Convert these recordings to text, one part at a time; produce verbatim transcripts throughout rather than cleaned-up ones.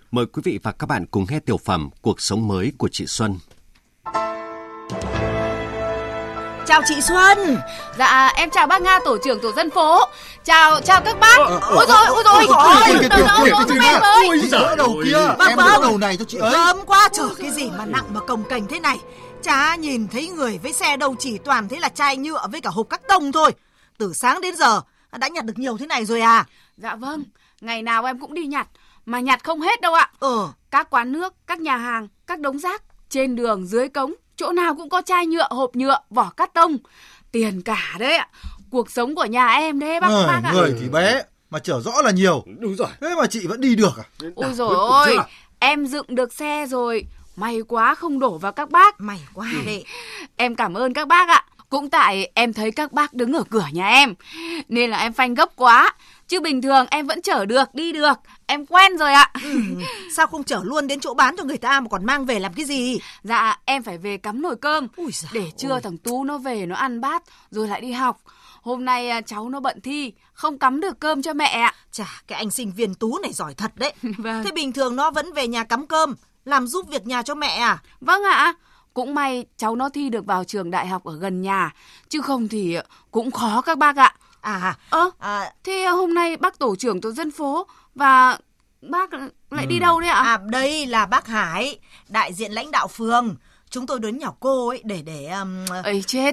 Mời quý vị và các bạn cùng nghe tiểu phẩm Cuộc sống mới của chị Xuân. Chào chị Xuân. Dạ em chào bác Nga, tổ trưởng tổ dân phố. Chào chào các bác. Ôi rồi ôi rồi ôi giời đầu kia. Em đỡ đầu này cho chị ấy. Gớm quá trời, cái gì mà nặng mà cồng kềnh thế này. Chả nhìn thấy người với xe đâu, chỉ toàn thấy là chai nhựa với cả hộp cắt tông thôi. Từ sáng đến giờ đã nhặt được nhiều thế này rồi à? Dạ vâng, ngày nào em cũng đi nhặt mà nhặt không hết đâu ạ. Ừ. Các quán nước, các nhà hàng, các đống rác, trên đường, dưới cống, chỗ nào cũng có chai nhựa, hộp nhựa, vỏ cắt tông. Tiền cả đấy ạ. Cuộc sống của nhà em đấy bác, Người, bác ạ. người thì bé mà chở rõ là nhiều. Đúng rồi. Thế mà chị vẫn đi được à? Ôi dồi ôi, em dựng được xe rồi. May quá không đổ vào các bác. May quá ừ. đấy. Em cảm ơn các bác ạ. Cũng tại em thấy các bác đứng ở cửa nhà em nên là em phanh gấp quá. Chứ bình thường em vẫn chở được, đi được. Em quen rồi ạ. ừ. Sao không chở luôn đến chỗ bán cho người ta mà còn mang về làm cái gì? Dạ em phải về cắm nồi cơm. Ui giời để trưa ôi. thằng Tú nó về nó ăn bát rồi lại đi học. Hôm nay cháu nó bận thi, không cắm được cơm cho mẹ ạ. Chà, cái anh sinh viên Tú này giỏi thật đấy. Vâng. Thế bình thường nó vẫn về nhà cắm cơm, làm giúp việc nhà cho mẹ à? Vâng ạ. Cũng may cháu nó thi được vào trường đại học ở gần nhà. Chứ không thì cũng khó các bác ạ. À, Ơ, à, thế hôm nay bác tổ trưởng tổ dân phố và bác lại ừ. đi đâu đấy ạ? À, đây là bác Hải, đại diện lãnh đạo phường. Chúng tôi đến nhà cô ấy để để um... Ây chết.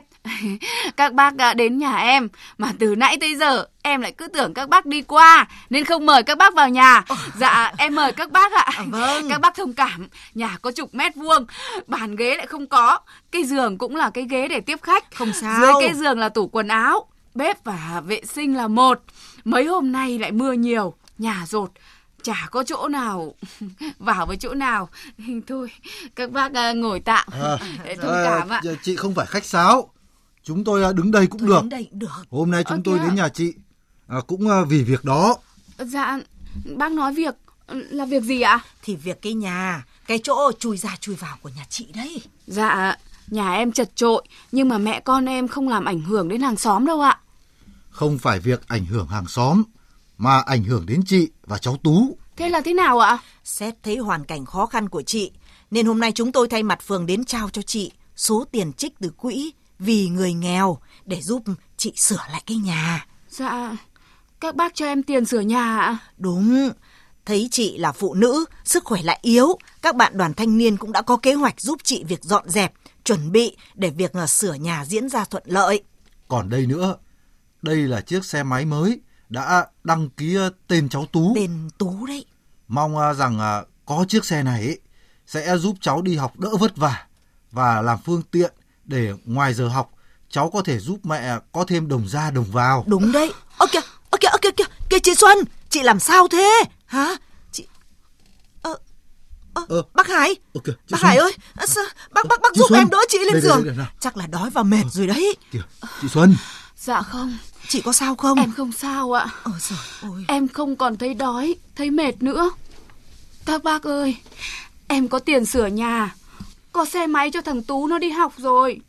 Các bác đã đến nhà em mà từ nãy tới giờ em lại cứ tưởng các bác đi qua nên không mời các bác vào nhà. Dạ em mời các bác ạ. À, vâng. Các bác thông cảm, nhà có chục mét vuông, bàn ghế lại không có, cái giường cũng là cái ghế để tiếp khách. Không sao. Dưới cái giường là tủ quần áo, bếp và vệ sinh là một. Mấy hôm nay lại mưa nhiều, nhà dột, chả có chỗ nào vào với chỗ nào. Thôi các bác ngồi tạm à, để thông cảm ạ. À, chị không phải khách sáo, chúng tôi đứng đây cũng tôi được. Đến đây cũng được. Hôm nay chúng Ơ tôi kìa. đến nhà chị à, cũng vì việc đó. Dạ bác nói việc là việc gì ạ? Thì việc cái nhà, cái chỗ chui ra chui vào của nhà chị đấy. Dạ nhà em chật chội, nhưng mà mẹ con em không làm ảnh hưởng đến hàng xóm đâu ạ. Không phải việc ảnh hưởng hàng xóm, mà ảnh hưởng đến chị và cháu Tú. Thế là thế nào ạ? Xét thấy hoàn cảnh khó khăn của chị, nên hôm nay chúng tôi thay mặt phường đến trao cho chị số tiền trích từ quỹ vì người nghèo để giúp chị sửa lại cái nhà. Dạ, các bác cho em tiền sửa nhà ạ? Đúng, thấy chị là phụ nữ, sức khỏe lại yếu, các bạn đoàn thanh niên cũng đã có kế hoạch giúp chị việc dọn dẹp, chuẩn bị để việc sửa nhà diễn ra thuận lợi. Còn đây nữa, đây là chiếc xe máy mới đã đăng ký tên cháu Tú. Tên Tú đấy. Mong rằng có chiếc xe này ấy, sẽ giúp cháu đi học đỡ vất vả và làm phương tiện để ngoài giờ học cháu có thể giúp mẹ có thêm đồng ra đồng vào. Đúng đấy. Ơ kìa, ơ kìa, ơ kìa, kìa, kìa chị Xuân, chị làm sao thế? Hả? Chị... Ơ, ơ, ờ. bác Hải, Okay, bác Xuân. Hải ơi, sao? bác bác bác Chị giúp Xuân. em đỡ chị lên đây, giường. đây, đây, đây, Chắc là đói và mệt ờ. rồi đấy. Kìa, chị Xuân. Dạ không. Chị có sao không? Em không sao ạ. Ôi giời ơi. Em không còn thấy đói, thấy mệt nữa. Các bác ơi, em có tiền sửa nhà, có xe máy cho thằng Tú nó đi học rồi.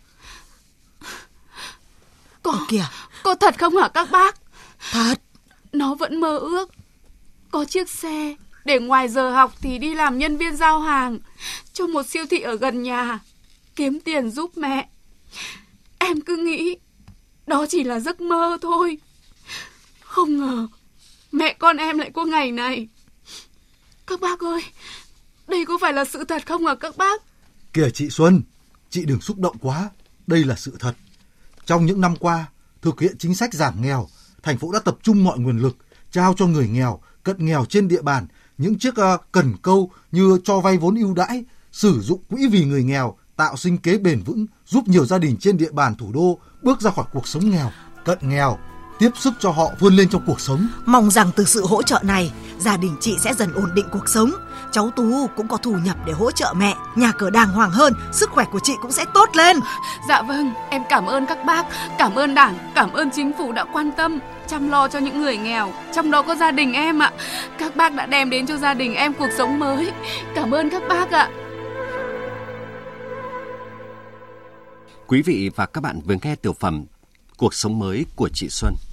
Có, Ơ kìa. có thật không hả các bác? Thật. Nó vẫn mơ ước có chiếc xe để ngoài giờ học thì đi làm nhân viên giao hàng cho một siêu thị ở gần nhà, kiếm tiền giúp mẹ. Em cứ nghĩ đó chỉ là giấc mơ thôi. Không ngờ mẹ con em lại có ngày này. Các bác ơi, đây có phải là sự thật không hả các bác? Kìa chị Xuân, chị đừng xúc động quá. Đây là sự thật. Trong những năm qua, thực hiện chính sách giảm nghèo, thành phố đã tập trung mọi nguồn lực trao cho người nghèo, cận nghèo trên địa bàn những chiếc uh, cần câu như cho vay vốn ưu đãi, sử dụng quỹ vì người nghèo, tạo sinh kế bền vững, giúp nhiều gia đình trên địa bàn thủ đô bước ra khỏi cuộc sống nghèo, cận nghèo, tiếp sức cho họ vươn lên trong cuộc sống. Mong rằng từ sự hỗ trợ này, gia đình chị sẽ dần ổn định cuộc sống. Cháu Tú cũng có thu nhập để hỗ trợ mẹ, nhà cửa đàng hoàng hơn, sức khỏe của chị cũng sẽ tốt lên. Dạ vâng, em cảm ơn các bác, cảm ơn Đảng, cảm ơn chính phủ đã quan tâm, chăm lo cho những người nghèo, trong đó có gia đình em ạ. Các bác đã đem đến cho gia đình em cuộc sống mới. Cảm ơn các bác ạ. Quý vị và các bạn vừa nghe tiểu phẩm Cuộc sống mới của chị Xuân.